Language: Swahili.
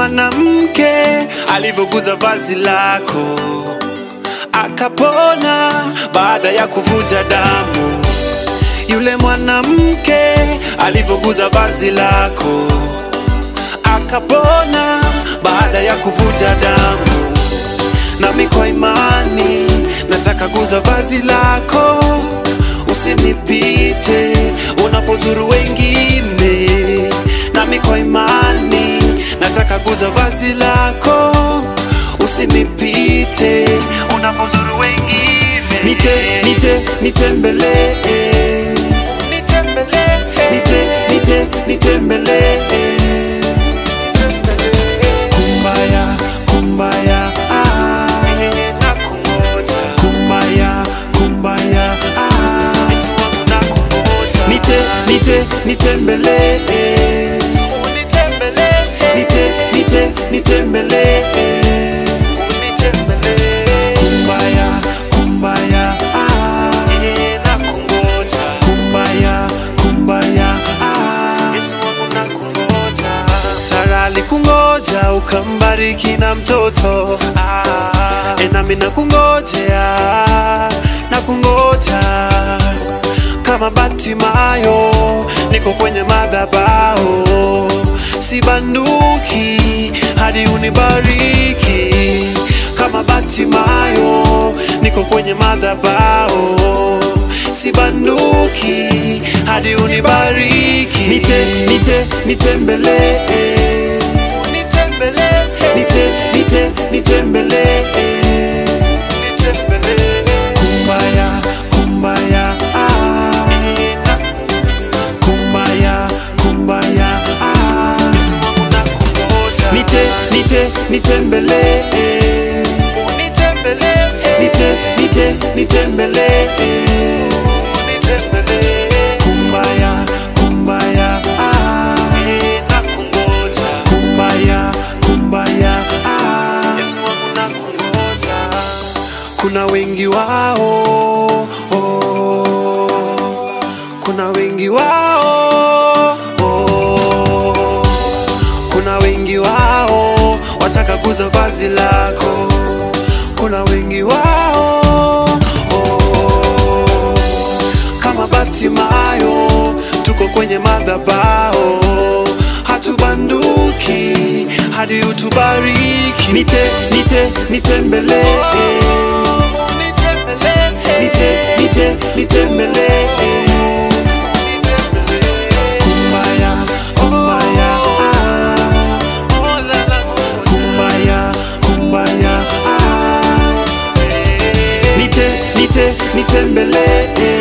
mwanamke alivyoguza vazi lako akapona baada ya kuvuja damu. Yule mwanamke alivyoguza vazi lako akapona baada ya kuvuja damu. Nami kwa imani nataka guza vazi lako, usinipite unapozuru wengine. Nami kwa imani nataka guza vazi lako, usinipite unapozuru wengine. Nitembelee kumbaya kumbaya, nakungoja kumbaya kumbaya, nitembelee kumbaya kumbaya, nakungoja kumbaya kumbaya, Yesu wangu nakungoja. Sara alikungoja ukambariki na mtoto, nami nakungojea, nakungoja kama Batimayo, niko kwenye madhabahu, sibanduki hadi unibariki. Kama Batimayo, niko kwenye madhabahu, sibanduki hadi unibariki. Nitembelee kumbaya kumbaya, kumbaya kumbaya, nitembelee kumbaya kumbaya, nakungoja kumbaya kumbaya, Yesu wangu nakungoja. Kuna wengi wao, kuna wengi wao, kuna wengi wao wataka guza vazi lako. Kuna wengi wao, kama Batimayo, tuko kwenye madhabahu, hatubanduki hadi utubariki. Nitembelee kumbaya kumbaya, kumbaya kumbaya, nitembelee